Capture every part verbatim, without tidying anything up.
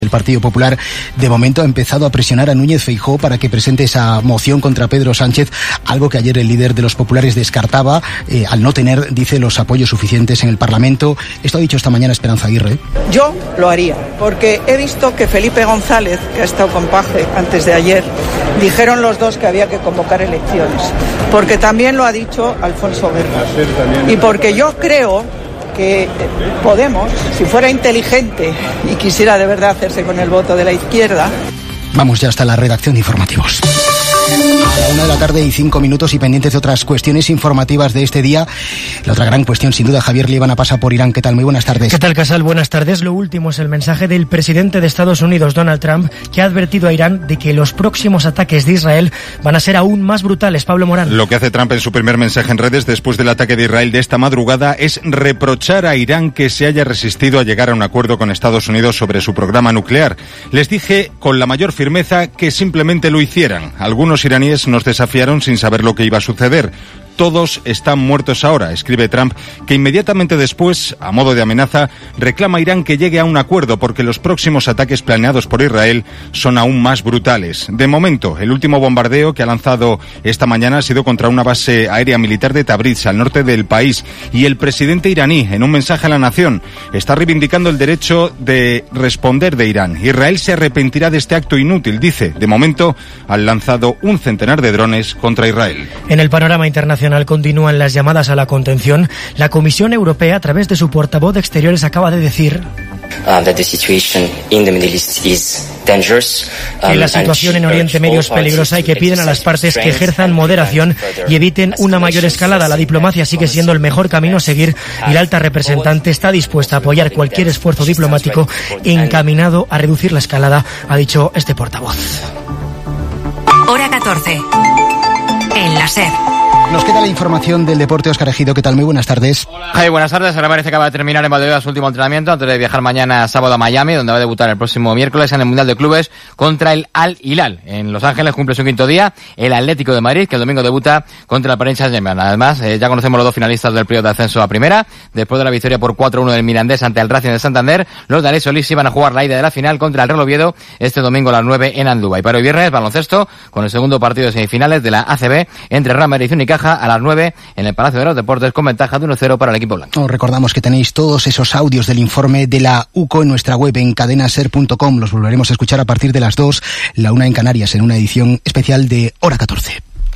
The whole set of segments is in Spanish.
El Partido Popular, de momento, ha empezado a presionar a Núñez Feijóo para que presente esa moción contra Pedro Sánchez, algo que ayer el líder de los populares descartaba, eh, al no tener, dice, los apoyos suficientes en el Parlamento. Esto ha dicho esta mañana Esperanza Aguirre. Yo lo haría, porque he visto que Felipe González, que ha estado con Paje antes de ayer, dijeron los dos que había que convocar elecciones, porque también lo ha dicho Alfonso Guerra. Y porque yo creo que Podemos, si fuera inteligente y quisiera de verdad hacerse con el voto de la izquierda... Vamos ya hasta la redacción de informativos. A la una de la tarde y cinco minutos y pendientes de otras cuestiones informativas de este día. La otra gran cuestión, sin duda, Javier Líbana pasa por Irán. ¿Qué tal? Muy buenas tardes. ¿Qué tal, Casal? Buenas tardes. Lo último es el mensaje del presidente de Estados Unidos, Donald Trump, que ha advertido a Irán de que los próximos ataques de Israel van a ser aún más brutales. Pablo Morán. Lo que hace Trump en su primer mensaje en redes después del ataque de Israel de esta madrugada es reprochar a Irán que se haya resistido a llegar a un acuerdo con Estados Unidos sobre su programa nuclear. Les dije con la mayor firmeza que simplemente lo hicieran. Algunos iraníes nos desafiaron sin saber lo que iba a suceder. Todos están muertos ahora, escribe Trump, que inmediatamente después, a modo de amenaza, reclama a Irán que llegue a un acuerdo porque los próximos ataques planeados por Israel son aún más brutales. De momento, el último bombardeo que ha lanzado esta mañana ha sido contra una base aérea militar de Tabriz, al norte del país, y el presidente iraní, en un mensaje a la nación, está reivindicando el derecho de responder de Irán. Israel se arrepentirá de este acto inútil, dice. De momento, han lanzado un centenar de drones contra Israel. En el panorama internacional continúan las llamadas a la contención. La Comisión Europea, a través de su portavoz de Exteriores, acaba de decir que la situación en Oriente Medio es peligrosa y que piden a las partes que ejerzan moderación y eviten una mayor escalada. La diplomacia sigue siendo el mejor camino a seguir y la alta representante está dispuesta a apoyar cualquier esfuerzo diplomático encaminado a reducir la escalada, ha dicho este portavoz. Hora catorce. En la SER. Nos queda la información del deporte. Óscar Ejido, ¿qué tal? Muy buenas tardes. Hey, buenas tardes. Ahora parece que acaba de terminar en Valladolid su último entrenamiento antes de viajar mañana sábado a Miami, donde va a debutar el próximo miércoles en el Mundial de Clubes contra el Al Hilal. En Los Ángeles cumple su quinto día el Atlético de Madrid, que el domingo debuta contra el Paris Saint-Germain. Además, eh, ya conocemos los dos finalistas del periodo de ascenso a primera. Después de la victoria por cuatro uno del Mirandés ante el Racing de Santander, los de Alex Solís iban a jugar la ida de la final contra el Real Oviedo este domingo a las nueve en Andúba. Y para hoy viernes, baloncesto, con el segundo partido de semifinales de la A C B entre Real Madrid y Unicaja a las nueve en el Palacio de los Deportes, con ventaja de uno cero para el equipo blanco. Os recordamos que tenéis todos esos audios del informe de la U C O en nuestra web en cadena ser punto com. Los volveremos a escuchar a partir de las dos, la una en Canarias, en una edición especial de Hora catorce.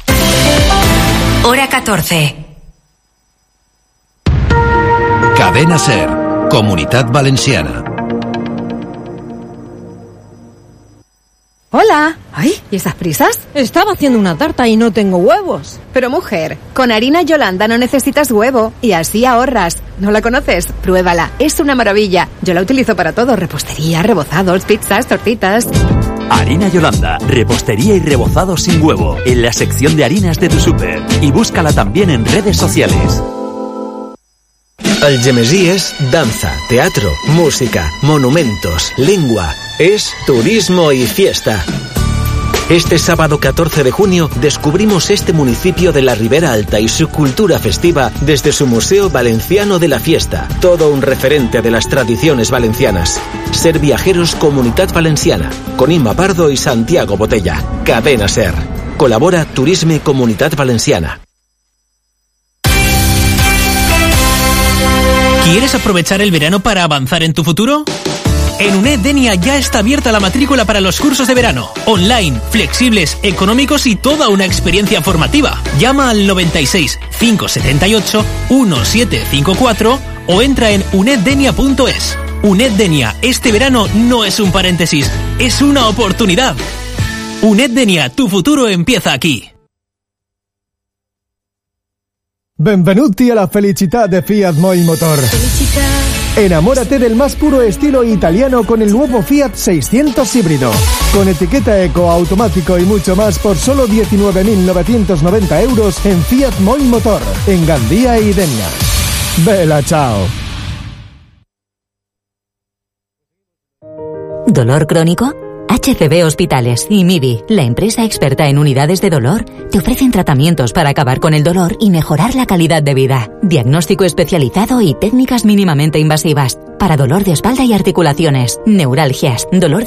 Hora catorce. Cadena SER, Comunitat Valenciana. Hola. Ay, ¿y esas prisas? Estaba haciendo una tarta y no tengo huevos. Pero mujer, con harina Yolanda no necesitas huevo y así ahorras. ¿No la conoces? Pruébala, es una maravilla. Yo la utilizo para todo, repostería, rebozados, pizzas, tortitas. Harina Yolanda, repostería y rebozado sin huevo, en la sección de harinas de tu súper. Y búscala también en redes sociales. El Gemesí es danza, teatro, música, monumentos, lengua. Es turismo y fiesta. Este sábado catorce de junio descubrimos este municipio de la Ribera Alta y su cultura festiva desde su Museo Valenciano de la Fiesta. Todo un referente de las tradiciones valencianas. Ser Viajeros Comunitat Valenciana, con Inma Pardo y Santiago Botella. Cadena SER. Colabora Turisme Comunitat Valenciana. ¿Quieres aprovechar el verano para avanzar en tu futuro? En UNED Denia ya está abierta la matrícula para los cursos de verano. Online, flexibles, económicos y toda una experiencia formativa. Llama al noventa y seis, cinco setenta y ocho, diecisiete cincuenta y cuatro o entra en uneddenia punto es. UNED Denia, este verano no es un paréntesis, es una oportunidad. UNED Denia, tu futuro empieza aquí. Benvenuti a la felicità de Fiat Moi Motor. Felicità. Enamórate del más puro estilo italiano con el nuevo Fiat seiscientos híbrido. Con etiqueta eco, automático y mucho más por solo diecinueve mil novecientos noventa euros en Fiat Moi Motor, en Gandía y Denia. Bella ciao. ¿Dolor crónico? H C B Hospitales y M I B I, la empresa experta en unidades de dolor, te ofrecen tratamientos para acabar con el dolor y mejorar la calidad de vida. Diagnóstico especializado y técnicas mínimamente invasivas. Para dolor de espalda y articulaciones, neuralgias, dolor